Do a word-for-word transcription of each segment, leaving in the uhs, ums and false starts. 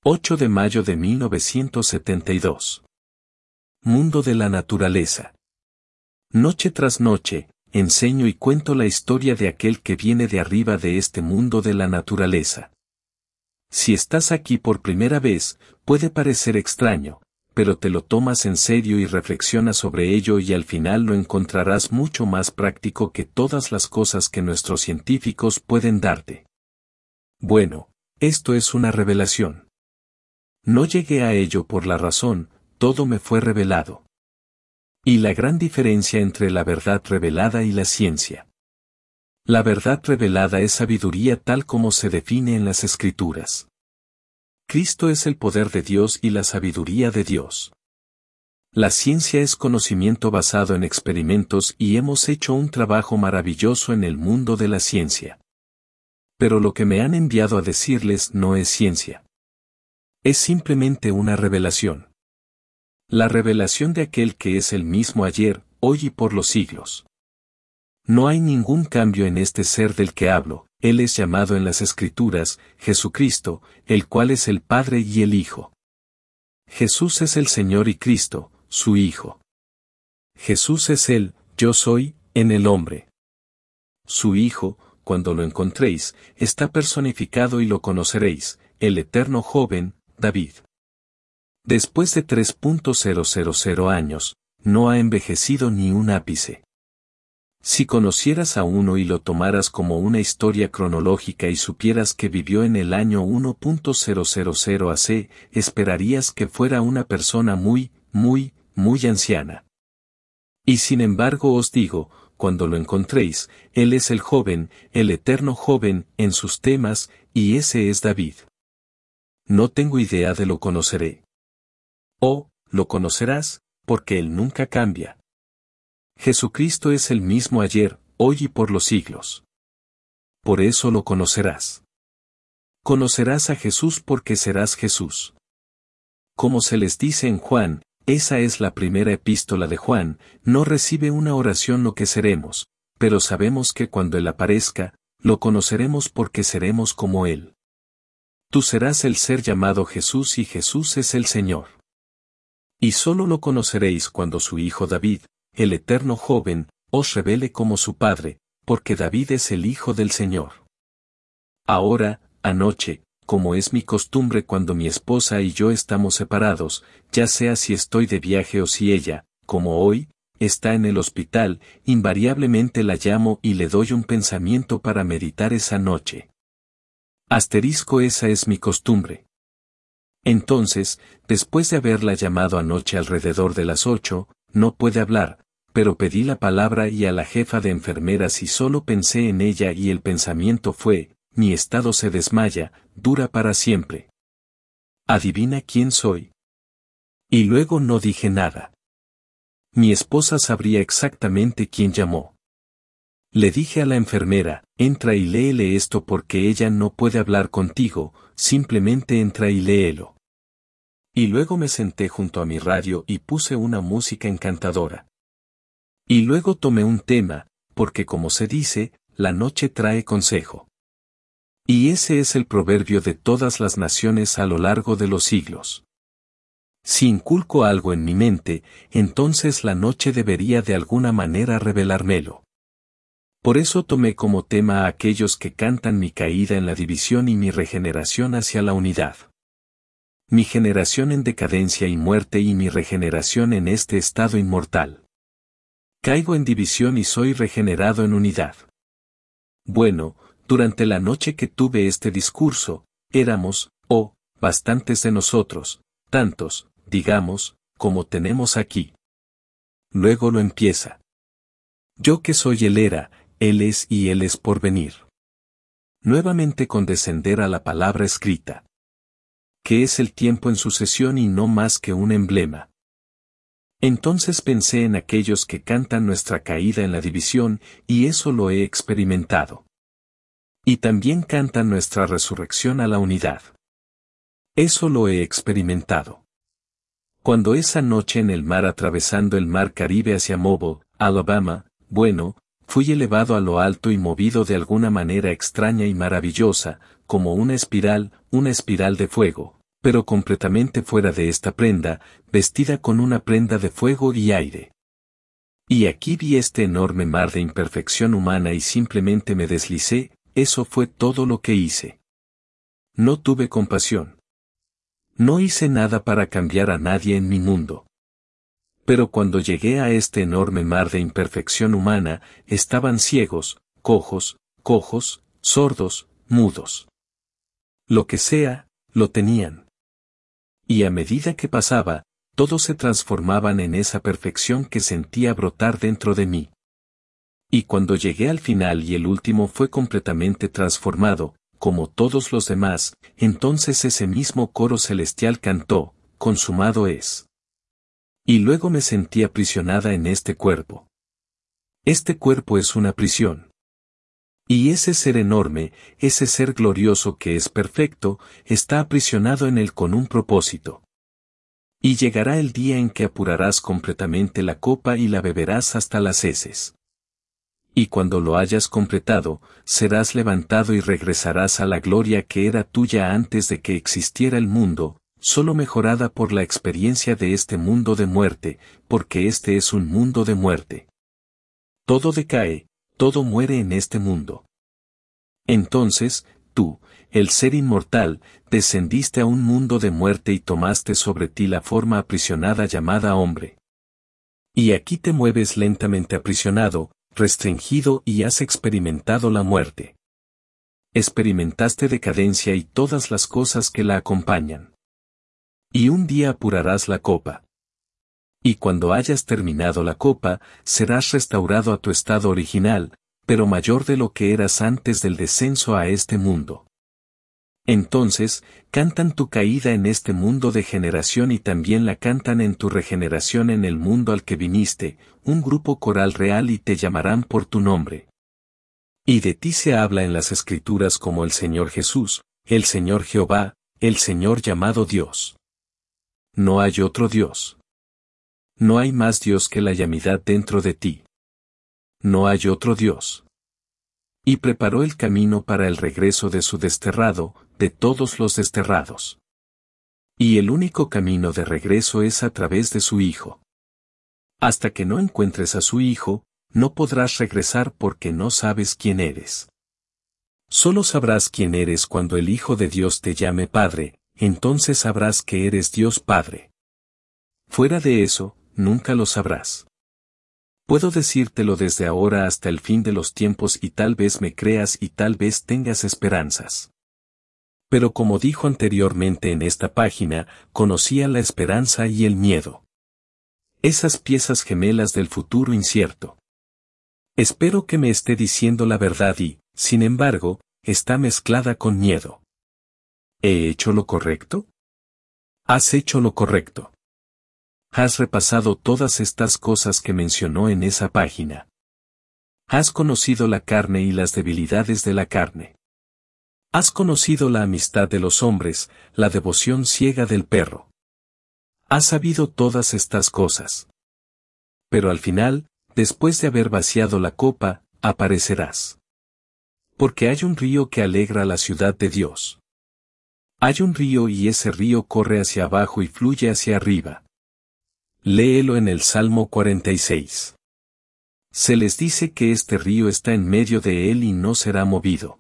ocho de mayo de mil novecientos setenta y dos. Mundo de la naturaleza. Noche tras noche, enseño y cuento la historia de aquel que viene de arriba de este mundo de la naturaleza. Si estás aquí por primera vez, puede parecer extraño, pero te lo tomas en serio y reflexionas sobre ello y al final lo encontrarás mucho más práctico que todas las cosas que nuestros científicos pueden darte. Bueno, esto es una revelación. No llegué a ello por la razón, todo me fue revelado. Y la gran diferencia entre la verdad revelada y la ciencia. La verdad revelada es sabiduría tal como se define en las Escrituras. Cristo es el poder de Dios y la sabiduría de Dios. La ciencia es conocimiento basado en experimentos y hemos hecho un trabajo maravilloso en el mundo de la ciencia. Pero lo que me han enviado a decirles no es ciencia. Es simplemente una revelación. La revelación de aquel que es el mismo ayer, hoy y por los siglos. No hay ningún cambio en este ser del que hablo, Él es llamado en las Escrituras, Jesucristo, el cual es el Padre y el Hijo. Jesús es el Señor y Cristo, su Hijo. Jesús es Él, yo soy, en el hombre. Su Hijo, cuando lo encontréis, está personificado y lo conoceréis, el eterno joven, David. Después de tres mil años, no ha envejecido ni un ápice. Si conocieras a uno y lo tomaras como una historia cronológica y supieras que vivió en el año uno mil A C, esperarías que fuera una persona muy, muy, muy anciana. Y sin embargo os digo, cuando lo encontréis, él es el joven, el eterno joven, en sus temas, y ese es David. No tengo idea de lo conoceré. O, lo conocerás, porque él nunca cambia. Jesucristo es el mismo ayer, hoy y por los siglos. Por eso lo conocerás. Conocerás a Jesús porque serás Jesús. Como se les dice en Juan, esa es la primera epístola de Juan, no recibe una oración lo que seremos, pero sabemos que cuando Él aparezca, lo conoceremos porque seremos como Él. Tú serás el ser llamado Jesús y Jesús es el Señor. Y solo lo conoceréis cuando su hijo David, el eterno joven, os revele como su padre, porque David es el hijo del Señor. Ahora, anoche, como es mi costumbre cuando mi esposa y yo estamos separados, ya sea si estoy de viaje o si ella, como hoy, está en el hospital, invariablemente la llamo y le doy un pensamiento para meditar esa noche. Asterisco esa es mi costumbre. Entonces, después de haberla llamado anoche alrededor de las ocho, no puede hablar, pero pedí la palabra y a la jefa de enfermeras y solo pensé en ella y el pensamiento fue, mi estado se desmaya, dura para siempre. ¿Adivina quién soy? Y luego no dije nada. Mi esposa sabría exactamente quién llamó. Le dije a la enfermera, entra y léele esto porque ella no puede hablar contigo, simplemente entra y léelo. Y luego me senté junto a mi radio y puse una música encantadora. Y luego tomé un tema, porque como se dice, la noche trae consejo. Y ese es el proverbio de todas las naciones a lo largo de los siglos. Si inculco algo en mi mente, entonces la noche debería de alguna manera revelármelo. Por eso tomé como tema a aquellos que cantan mi caída en la división y mi regeneración hacia la unidad. Mi generación en decadencia y muerte y mi regeneración en este estado inmortal. Caigo en división y soy regenerado en unidad. Bueno, durante la noche que tuve este discurso, éramos, oh, bastantes de nosotros, tantos, digamos, como tenemos aquí. Luego lo empieza. Yo que soy el era, Él es y Él es por venir. Nuevamente condescender a la palabra escrita. Que es el tiempo en sucesión y no más que un emblema. Entonces pensé en aquellos que cantan nuestra caída en la división, y eso lo he experimentado. Y también cantan nuestra resurrección a la unidad. Eso lo he experimentado. Cuando esa noche en el mar atravesando el mar Caribe hacia Mobile, Alabama, bueno, fui elevado a lo alto y movido de alguna manera extraña y maravillosa, como una espiral, una espiral de fuego, Pero completamente fuera de esta prenda, vestida con una prenda de fuego y aire. Y aquí vi este enorme mar de imperfección humana y simplemente me deslicé, eso fue todo lo que hice. No tuve compasión. No hice nada para cambiar a nadie en mi mundo. Pero cuando llegué a este enorme mar de imperfección humana, estaban ciegos, cojos, cojos, sordos, mudos. Lo que sea, lo tenían. Y a medida que pasaba, todos se transformaban en esa perfección que sentía brotar dentro de mí. Y cuando llegué al final y el último fue completamente transformado, como todos los demás, entonces ese mismo coro celestial cantó, consumado es. Y luego me sentí aprisionada en este cuerpo. Este cuerpo es una prisión. Y ese ser enorme, ese ser glorioso que es perfecto, está aprisionado en él con un propósito. Y llegará el día en que apurarás completamente la copa y la beberás hasta las heces. Y cuando lo hayas completado, serás levantado y regresarás a la gloria que era tuya antes de que existiera el mundo, solo mejorada por la experiencia de este mundo de muerte, porque este es un mundo de muerte. Todo decae, todo muere en este mundo. Entonces, tú, el ser inmortal, descendiste a un mundo de muerte y tomaste sobre ti la forma aprisionada llamada hombre. Y aquí te mueves lentamente aprisionado, restringido y has experimentado la muerte. Experimentaste decadencia y todas las cosas que la acompañan. Y un día apurarás la copa. Y cuando hayas terminado la copa, serás restaurado a tu estado original, pero mayor de lo que eras antes del descenso a este mundo. Entonces, cantan tu caída en este mundo de generación y también la cantan en tu regeneración en el mundo al que viniste, un grupo coral real y te llamarán por tu nombre. Y de ti se habla en las Escrituras como el Señor Jesús, el Señor Jehová, el Señor llamado Dios. No hay otro Dios. No hay más Dios que la llamidad dentro de ti. No hay otro Dios. Y preparó el camino para el regreso de su desterrado, de todos los desterrados. Y el único camino de regreso es a través de su Hijo. Hasta que no encuentres a su Hijo, no podrás regresar porque no sabes quién eres. Solo sabrás quién eres cuando el Hijo de Dios te llame Padre, entonces sabrás que eres Dios Padre. Fuera de eso, nunca lo sabrás. Puedo decírtelo desde ahora hasta el fin de los tiempos y tal vez me creas y tal vez tengas esperanzas. Pero como dijo anteriormente en esta página, conocía la esperanza y el miedo. Esas piezas gemelas del futuro incierto. Espero que me esté diciendo la verdad y, sin embargo, está mezclada con miedo. ¿He hecho lo correcto? Has hecho lo correcto. Has repasado todas estas cosas que mencionó en esa página. Has conocido la carne y las debilidades de la carne. Has conocido la amistad de los hombres, la devoción ciega del perro. Has sabido todas estas cosas. Pero al final, después de haber vaciado la copa, aparecerás. Porque hay un río que alegra la ciudad de Dios. Hay un río y ese río corre hacia abajo y fluye hacia arriba. Léelo en el Salmo cuarenta y seis. Se les dice que este río está en medio de él y no será movido.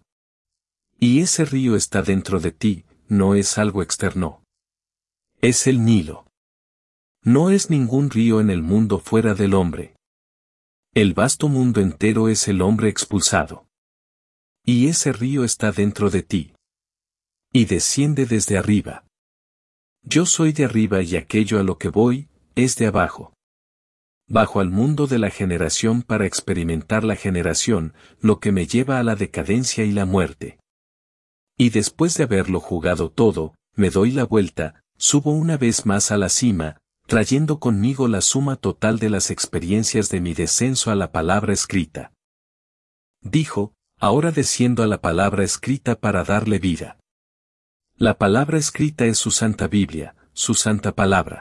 Y ese río está dentro de ti, no es algo externo. Es el Nilo. No es ningún río en el mundo fuera del hombre. El vasto mundo entero es el hombre expulsado. Y ese río está dentro de ti. Y desciende desde arriba. Yo soy de arriba y aquello a lo que voy, es de abajo. Bajo al mundo de la generación para experimentar la generación, lo que me lleva a la decadencia y la muerte. Y después de haberlo jugado todo, me doy la vuelta, subo una vez más a la cima, trayendo conmigo la suma total de las experiencias de mi descenso a la palabra escrita. Dijo, ahora desciendo a la palabra escrita para darle vida. La palabra escrita es su santa Biblia, su santa palabra.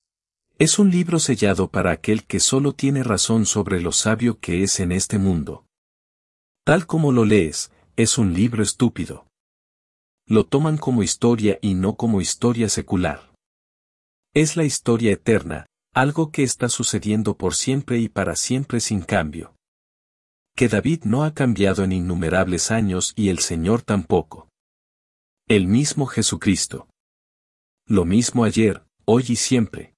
Es un libro sellado para aquel que solo tiene razón sobre lo sabio que es en este mundo. Tal como lo lees, es un libro estúpido. Lo toman como historia y no como historia secular. Es la historia eterna, algo que está sucediendo por siempre y para siempre sin cambio. Que David no ha cambiado en innumerables años y el Señor tampoco. El mismo Jesucristo. Lo mismo ayer, hoy y siempre.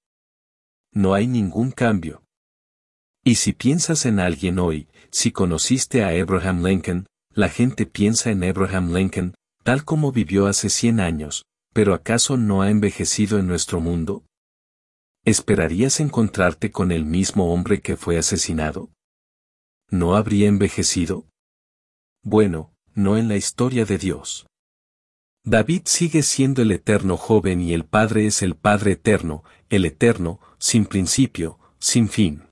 No hay ningún cambio. Y si piensas en alguien hoy, si conociste a Abraham Lincoln, la gente piensa en Abraham Lincoln, tal como vivió hace cien años, pero ¿acaso no ha envejecido en nuestro mundo? ¿Esperarías encontrarte con el mismo hombre que fue asesinado? ¿No habría envejecido? Bueno, no en la historia de Dios. David sigue siendo el eterno joven y el Padre es el Padre eterno, el eterno, sin principio, sin fin.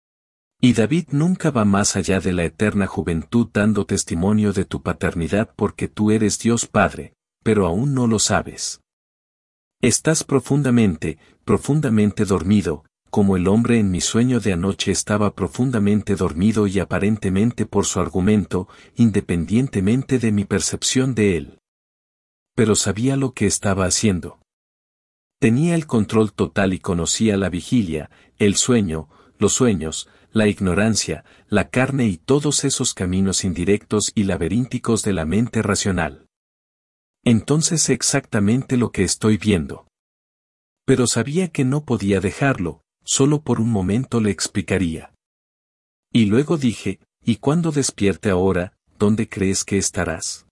Y David nunca va más allá de la eterna juventud dando testimonio de tu paternidad porque tú eres Dios Padre, pero aún no lo sabes. Estás profundamente, profundamente dormido, como el hombre en mi sueño de anoche estaba profundamente dormido y aparentemente por su argumento, independientemente de mi percepción de él. Pero sabía lo que estaba haciendo. Tenía el control total y conocía la vigilia, el sueño, los sueños, la ignorancia, la carne y todos esos caminos indirectos y laberínticos de la mente racional. Entonces sé exactamente lo que estoy viendo. Pero sabía que no podía dejarlo, solo por un momento le explicaría. Y luego dije, ¿y cuando despierte ahora, dónde crees que estarás?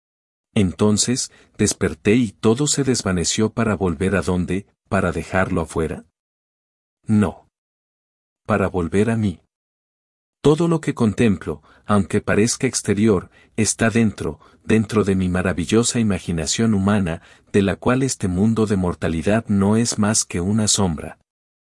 Entonces, desperté y todo se desvaneció para volver a dónde, para dejarlo afuera. No. Para volver a mí. Todo lo que contemplo, aunque parezca exterior, está dentro, dentro de mi maravillosa imaginación humana, de la cual este mundo de mortalidad no es más que una sombra.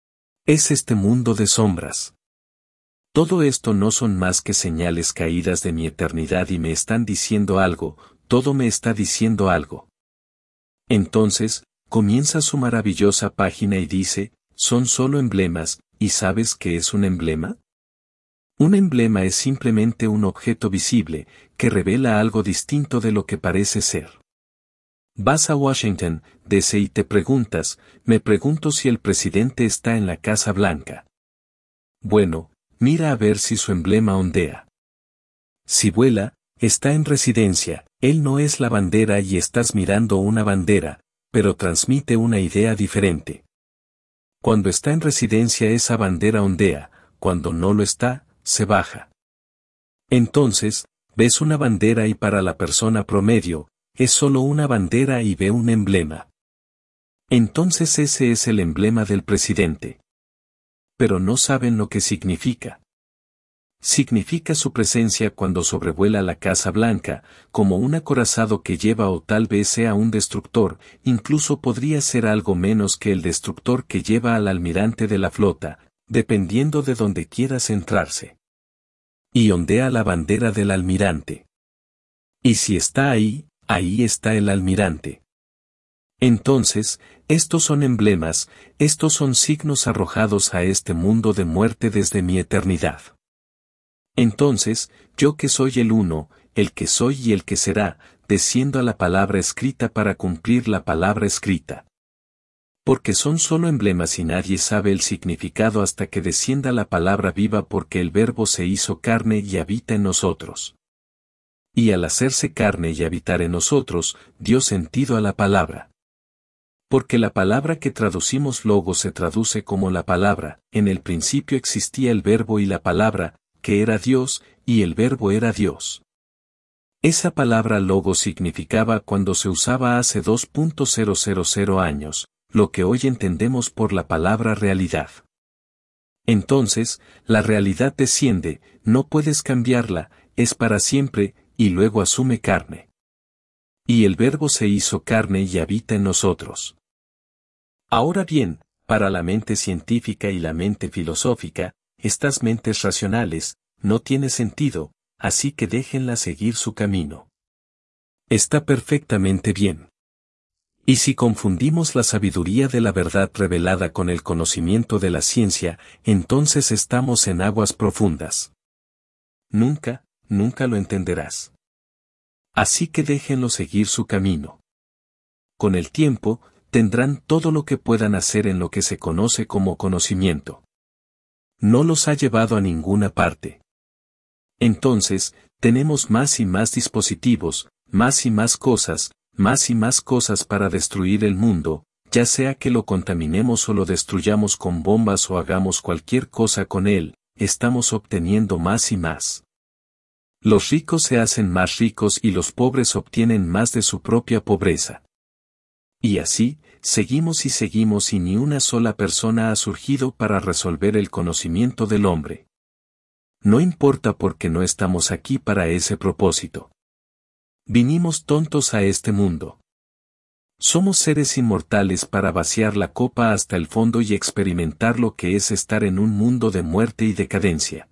Es este mundo de sombras. Todo esto no son más que señales caídas de mi eternidad y me están diciendo algo, todo me está diciendo algo. Entonces, comienza su maravillosa página y dice, son solo emblemas, ¿y sabes qué es un emblema? Un emblema es simplemente un objeto visible, que revela algo distinto de lo que parece ser. Vas a Washington, D C y te preguntas, me pregunto si el presidente está en la Casa Blanca. Bueno, mira a ver si su emblema ondea. Si vuela, está en residencia, él no es la bandera y estás mirando una bandera, pero transmite una idea diferente. Cuando está en residencia esa bandera ondea, cuando no lo está, se baja. Entonces, ves una bandera y para la persona promedio, es solo una bandera y ve un emblema. Entonces ese es el emblema del presidente. Pero no saben lo que significa. Significa su presencia cuando sobrevuela la Casa Blanca, como un acorazado que lleva o tal vez sea un destructor, incluso podría ser algo menos que el destructor que lleva al almirante de la flota, dependiendo de donde quiera centrarse. Y ondea la bandera del almirante. Y si está ahí, ahí está el almirante. Entonces, estos son emblemas, estos son signos arrojados a este mundo de muerte desde mi eternidad. Entonces, yo que soy el uno, el que soy y el que será, desciendo a la palabra escrita para cumplir la palabra escrita. Porque son solo emblemas y nadie sabe el significado hasta que descienda la palabra viva porque el Verbo se hizo carne y habita en nosotros. Y al hacerse carne y habitar en nosotros, dio sentido a la palabra. Porque la palabra que traducimos logos se traduce como la palabra, en el principio existía el Verbo y la palabra, que era Dios, y el Verbo era Dios. Esa palabra logo significaba cuando se usaba hace dos mil años, lo que hoy entendemos por la palabra realidad. Entonces, la realidad desciende, no puedes cambiarla, es para siempre, y luego asume carne. Y el Verbo se hizo carne y habita en nosotros. Ahora bien, para la mente científica y la mente filosófica, estas mentes racionales, no tiene sentido, así que déjenla seguir su camino. Está perfectamente bien. Y si confundimos la sabiduría de la verdad revelada con el conocimiento de la ciencia, entonces estamos en aguas profundas. Nunca, nunca lo entenderás. Así que déjenlo seguir su camino. con el tiempo, tendrán todo lo que puedan hacer en lo que se conoce como conocimiento. No los ha llevado a ninguna parte. Entonces, tenemos más y más dispositivos, más y más cosas, más y más cosas para destruir el mundo, ya sea que lo contaminemos o lo destruyamos con bombas o hagamos cualquier cosa con él, estamos obteniendo más y más. Los ricos se hacen más ricos y los pobres obtienen más de su propia pobreza. Y así, seguimos y seguimos y ni una sola persona ha surgido para resolver el conocimiento del hombre. No importa porque no estamos aquí para ese propósito. Vinimos tontos a este mundo. Somos seres inmortales para vaciar la copa hasta el fondo y experimentar lo que es estar en un mundo de muerte y decadencia.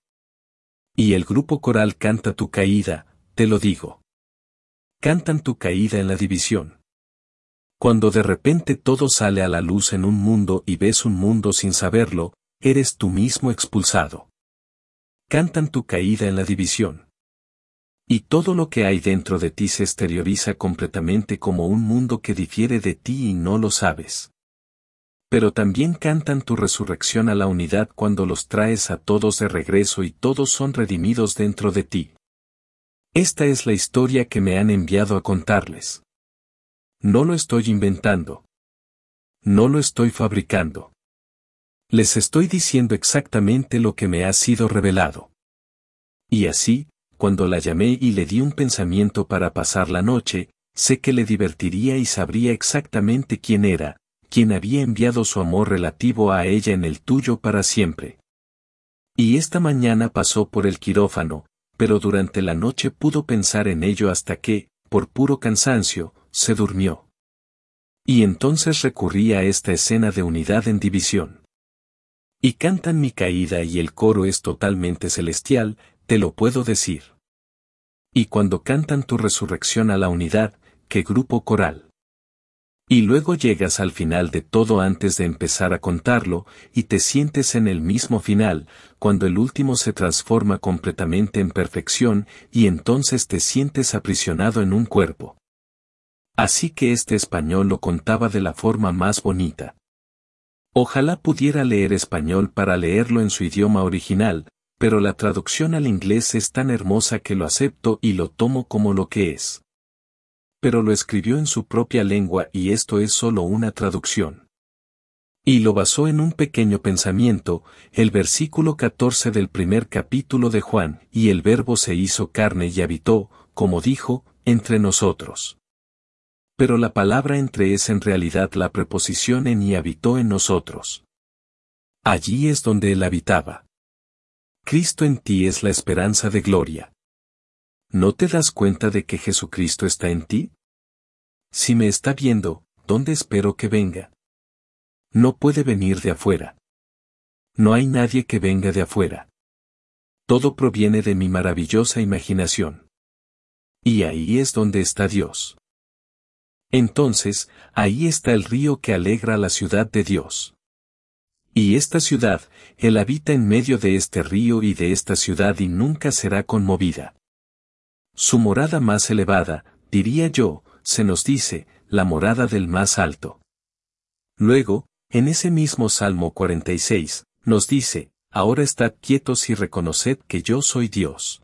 Y el grupo coral canta tu caída, te lo digo. Cantan tu caída en la división. Cuando de repente todo sale a la luz en un mundo y ves un mundo sin saberlo, eres tú mismo expulsado. Cantan tu caída en la división. Y todo lo que hay dentro de ti se exterioriza completamente como un mundo que difiere de ti y no lo sabes. Pero también cantan tu resurrección a la unidad cuando los traes a todos de regreso y todos son redimidos dentro de ti. Esta es la historia que me han enviado a contarles. No lo estoy inventando. No lo estoy fabricando. Les estoy diciendo exactamente lo que me ha sido revelado. Y así, cuando la llamé y le di un pensamiento para pasar la noche, sé que le divertiría y sabría exactamente quién era, quién había enviado su amor relativo a ella en el tuyo para siempre. Y esta mañana pasó por el quirófano, pero durante la noche pudo pensar en ello hasta que, por puro cansancio, se durmió. Y entonces recurrí a esta escena de unidad en división. Y cantan mi caída y el coro es totalmente celestial, te lo puedo decir. Y cuando cantan tu resurrección a la unidad, ¿qué grupo coral? Y luego llegas al final de todo antes de empezar a contarlo, y te sientes en el mismo final, cuando el último se transforma completamente en perfección, y entonces te sientes aprisionado en un cuerpo. Así que este español lo contaba de la forma más bonita. Ojalá pudiera leer español para leerlo en su idioma original, pero la traducción al inglés es tan hermosa que lo acepto y lo tomo como lo que es. Pero lo escribió en su propia lengua y esto es solo una traducción. Y lo basó en un pequeño pensamiento, el versículo catorce del primer capítulo de Juan, y el Verbo se hizo carne y habitó, como dijo, entre nosotros. Pero la palabra entre es en realidad la preposición en y habitó en nosotros. Allí es donde él habitaba. Cristo en ti es la esperanza de gloria. ¿No te das cuenta de que Jesucristo está en ti? Si me está viendo, ¿dónde espero que venga? No puede venir de afuera. No hay nadie que venga de afuera. Todo proviene de mi maravillosa imaginación. Y ahí es donde está Dios. Entonces, ahí está el río que alegra la ciudad de Dios. Y esta ciudad, Él habita en medio de este río y de esta ciudad y nunca será conmovida. Su morada más elevada, diría yo, se nos dice, la morada del más alto. Luego, en ese mismo Salmo cuarenta y seis, nos dice, ahora estad quietos y reconoced que yo soy Dios.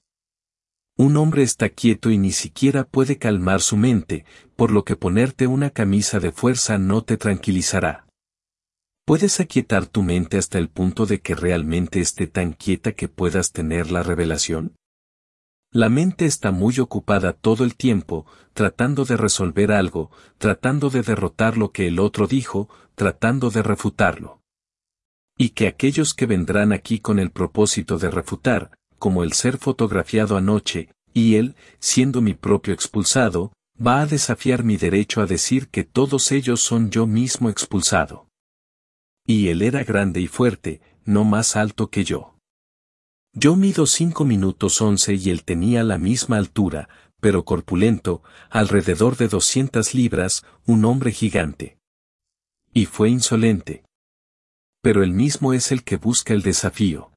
Un hombre está quieto y ni siquiera puede calmar su mente, por lo que ponerte una camisa de fuerza no te tranquilizará. ¿Puedes aquietar tu mente hasta el punto de que realmente esté tan quieta que puedas tener la revelación? La mente está muy ocupada todo el tiempo, tratando de resolver algo, tratando de derrotar lo que el otro dijo, tratando de refutarlo. Y que aquellos que vendrán aquí con el propósito de refutar, como el ser fotografiado anoche, y él, siendo mi propio expulsado, va a desafiar mi derecho a decir que todos ellos son yo mismo expulsado. Y él era grande y fuerte, no más alto que yo. Yo mido cinco minutos once y él tenía la misma altura, pero corpulento, alrededor de doscientas libras, un hombre gigante. Y fue insolente. Pero él mismo es el que busca el desafío.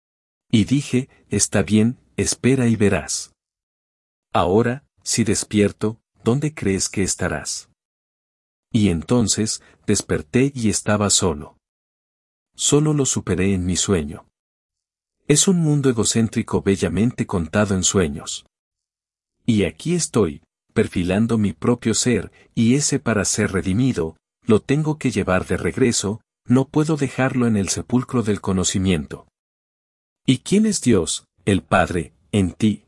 Y dije, está bien, espera y verás. Ahora, si despierto, ¿dónde crees que estarás? Y entonces, desperté y estaba solo. Solo lo superé en mi sueño. Es un mundo egocéntrico bellamente contado en sueños. Y aquí estoy, perfilando mi propio ser, y ese para ser redimido, lo tengo que llevar de regreso, no puedo dejarlo en el sepulcro del conocimiento. ¿Y quién es Dios, el Padre, en ti?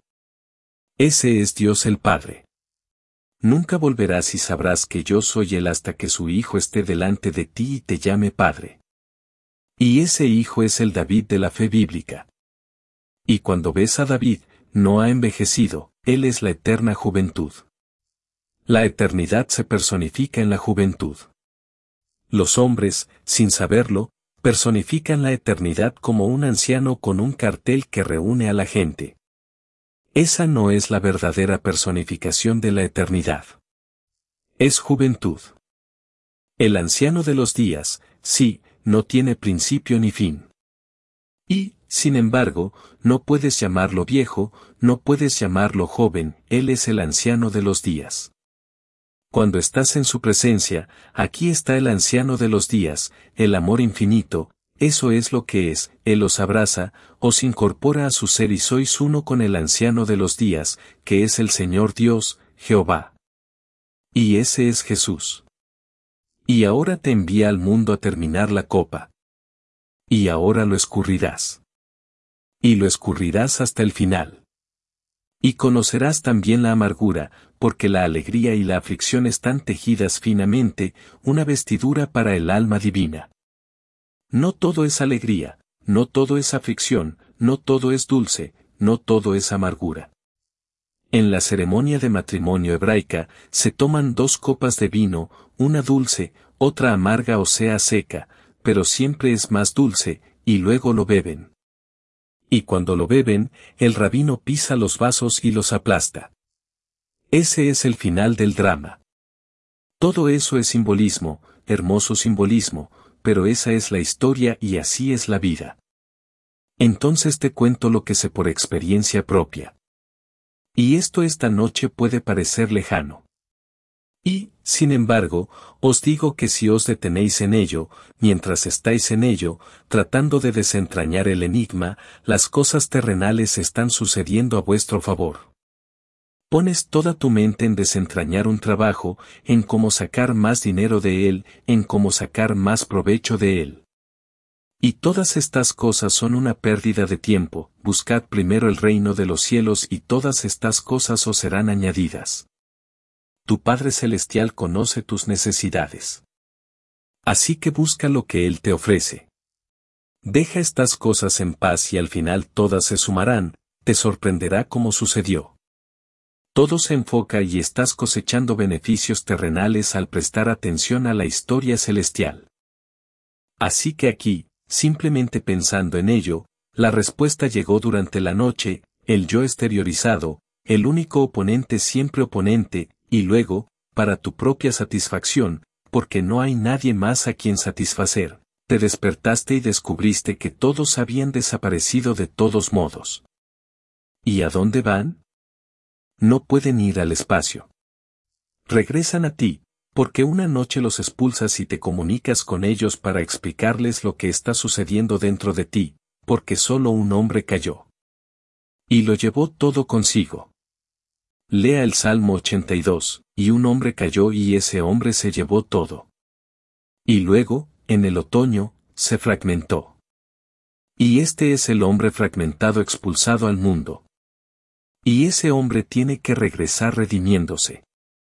Ese es Dios el Padre. Nunca volverás y sabrás que yo soy Él hasta que su Hijo esté delante de ti y te llame Padre. Y ese Hijo es el David de la fe bíblica. Y cuando ves a David, no ha envejecido, Él es la eterna juventud. La eternidad se personifica en la juventud. Los hombres, sin saberlo, personifican la eternidad como un anciano con un cartel que reúne a la gente. Esa no es la verdadera personificación de la eternidad. Es juventud. El anciano de los días, sí, no tiene principio ni fin. Y, sin embargo, no puedes llamarlo viejo, no puedes llamarlo joven, él es el anciano de los días. Cuando estás en su presencia, aquí está el anciano de los días, el amor infinito, eso es lo que es, él os abraza, os incorpora a su ser y sois uno con el anciano de los días, que es el Señor Dios, Jehová. Y ese es Jesús. Y ahora te envía al mundo a terminar la copa. Y ahora lo escurrirás. Y lo escurrirás hasta el final. Y conocerás también la amargura, porque la alegría y la aflicción están tejidas finamente, una vestidura para el alma divina. No todo es alegría, no todo es aflicción, no todo es dulce, no todo es amargura. En la ceremonia de matrimonio hebraica, se toman dos copas de vino, una dulce, otra amarga o sea seca, pero siempre es más dulce, y luego lo beben. Y cuando lo beben, el rabino pisa los vasos y los aplasta. Ese es el final del drama. Todo eso es simbolismo, hermoso simbolismo, pero esa es la historia y así es la vida. Entonces te cuento lo que sé por experiencia propia. Y esto esta noche puede parecer lejano. Y, sin embargo, os digo que si os detenéis en ello, mientras estáis en ello, tratando de desentrañar el enigma, las cosas terrenales están sucediendo a vuestro favor. Pones toda tu mente en desentrañar un trabajo, en cómo sacar más dinero de él, en cómo sacar más provecho de él. Y todas estas cosas son una pérdida de tiempo, buscad primero el reino de los cielos y todas estas cosas os serán añadidas. Tu Padre Celestial conoce tus necesidades. Así que busca lo que Él te ofrece. Deja estas cosas en paz y al final todas se sumarán, te sorprenderá como sucedió. Todo se enfoca y estás cosechando beneficios terrenales al prestar atención a la historia celestial. Así que aquí, simplemente pensando en ello, la respuesta llegó durante la noche, el yo exteriorizado, el único oponente siempre oponente, y luego, para tu propia satisfacción, porque no hay nadie más a quien satisfacer, te despertaste y descubriste que todos habían desaparecido de todos modos. ¿Y a dónde van? No pueden ir al espacio. Regresan a ti, porque una noche los expulsas y te comunicas con ellos para explicarles lo que está sucediendo dentro de ti, porque solo un hombre cayó. Y lo llevó todo consigo. Lea el Salmo ochenta y dos, y un hombre cayó y ese hombre se llevó todo. Y luego, en el otoño, se fragmentó. Y este es el hombre fragmentado expulsado al mundo. Y ese hombre tiene que regresar redimiéndose.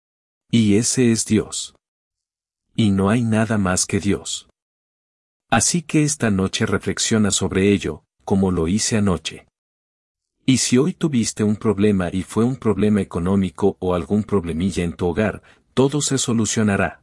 Y ese es Dios. Y no hay nada más que Dios. Así que esta noche reflexiona sobre ello, como lo hice anoche. Y si hoy tuviste un problema y fue un problema económico o algún problemilla en tu hogar, todo se solucionará.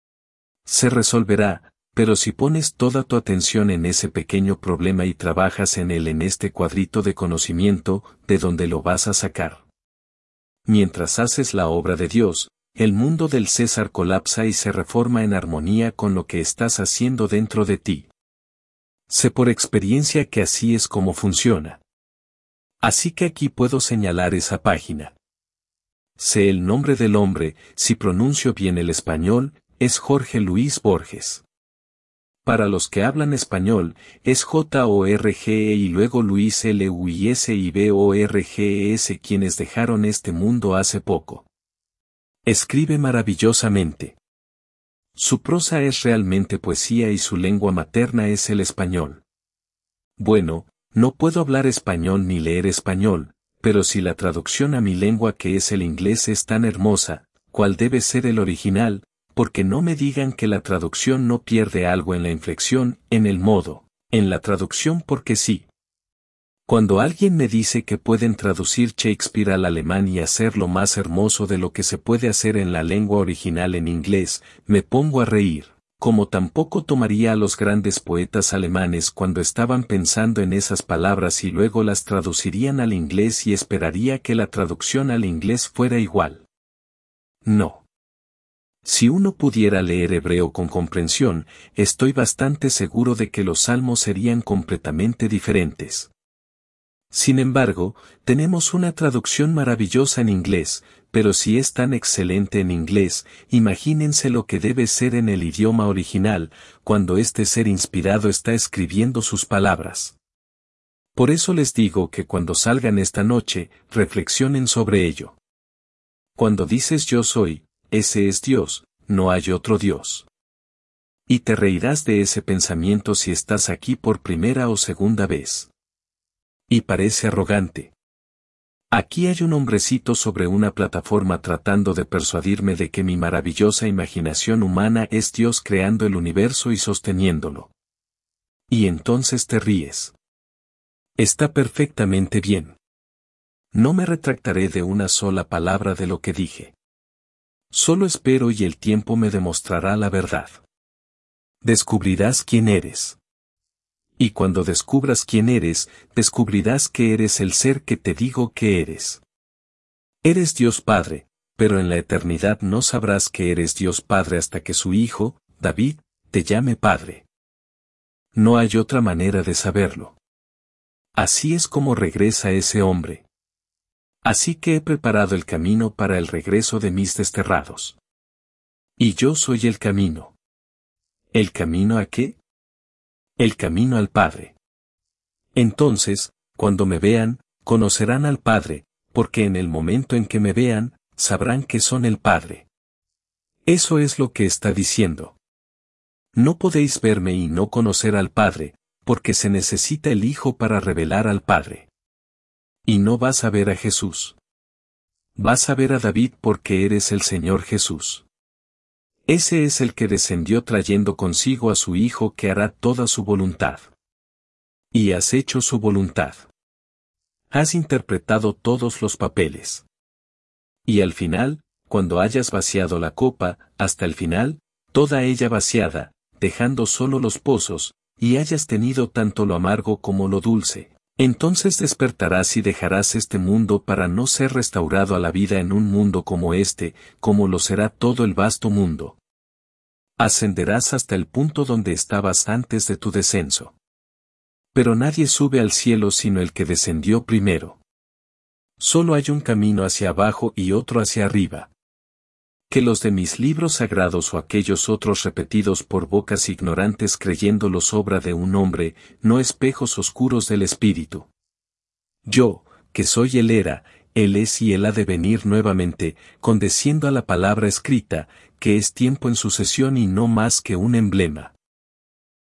Se resolverá, pero si pones toda tu atención en ese pequeño problema y trabajas en él en este cuadrito de conocimiento, ¿de dónde lo vas a sacar? Mientras haces la obra de Dios, el mundo del César colapsa y se reforma en armonía con lo que estás haciendo dentro de ti. Sé por experiencia que así es como funciona. Así que aquí puedo señalar esa página. Sé el nombre del hombre, si pronuncio bien el español, es Jorge Luis Borges. Para los que hablan español, es J O R G E y luego Luis L U I S y B O R G E S quienes dejaron este mundo hace poco. Escribe maravillosamente. Su prosa es realmente poesía y su lengua materna es el español. Bueno, no puedo hablar español ni leer español, pero si la traducción a mi lengua que es el inglés es tan hermosa, ¿cuál debe ser el original? Porque no me digan que la traducción no pierde algo en la inflexión, en el modo, en la traducción porque sí. Cuando alguien me dice que pueden traducir Shakespeare al alemán y hacerlo más hermoso de lo que se puede hacer en la lengua original en inglés, me pongo a reír, como tampoco tomaría a los grandes poetas alemanes cuando estaban pensando en esas palabras y luego las traducirían al inglés y esperaría que la traducción al inglés fuera igual. No. Si uno pudiera leer hebreo con comprensión, estoy bastante seguro de que los salmos serían completamente diferentes. Sin embargo, tenemos una traducción maravillosa en inglés, pero si es tan excelente en inglés, imagínense lo que debe ser en el idioma original, cuando este ser inspirado está escribiendo sus palabras. Por eso les digo que cuando salgan esta noche, reflexionen sobre ello. Cuando dices yo soy, ese es Dios, no hay otro Dios. Y te reirás de ese pensamiento si estás aquí por primera o segunda vez. Y parece arrogante. Aquí hay un hombrecito sobre una plataforma tratando de persuadirme de que mi maravillosa imaginación humana es Dios creando el universo y sosteniéndolo. Y entonces te ríes. Está perfectamente bien. No me retractaré de una sola palabra de lo que dije. Solo espero y el tiempo me demostrará la verdad. Descubrirás quién eres. Y cuando descubras quién eres, descubrirás que eres el ser que te digo que eres. Eres Dios Padre, pero en la eternidad no sabrás que eres Dios Padre hasta que su Hijo, David, te llame Padre. No hay otra manera de saberlo. Así es como regresa ese hombre. Así que he preparado el camino para el regreso de mis desterrados. Y yo soy el camino. ¿El camino a qué? El camino al Padre. Entonces, cuando me vean, conocerán al Padre, porque en el momento en que me vean, sabrán que son el Padre. Eso es lo que está diciendo. No podéis verme y no conocer al Padre, porque se necesita el Hijo para revelar al Padre. Y no vas a ver a Jesús. Vas a ver a David porque eres el Señor Jesús. Ese es el que descendió trayendo consigo a su Hijo que hará toda su voluntad. Y has hecho su voluntad. Has interpretado todos los papeles. Y al final, cuando hayas vaciado la copa, hasta el final, toda ella vaciada, dejando solo los pozos, y hayas tenido tanto lo amargo como lo dulce, entonces despertarás y dejarás este mundo para no ser restaurado a la vida en un mundo como este, como lo será todo el vasto mundo. Ascenderás hasta el punto donde estabas antes de tu descenso. Pero nadie sube al cielo sino el que descendió primero. Solo hay un camino hacia abajo y otro hacia arriba. Que los de mis libros sagrados o aquellos otros repetidos por bocas ignorantes creyéndolos obra de un hombre, no espejos oscuros del espíritu. Yo, que soy el era, él es y él ha de venir nuevamente, condeciendo a la palabra escrita, que es tiempo en sucesión y no más que un emblema.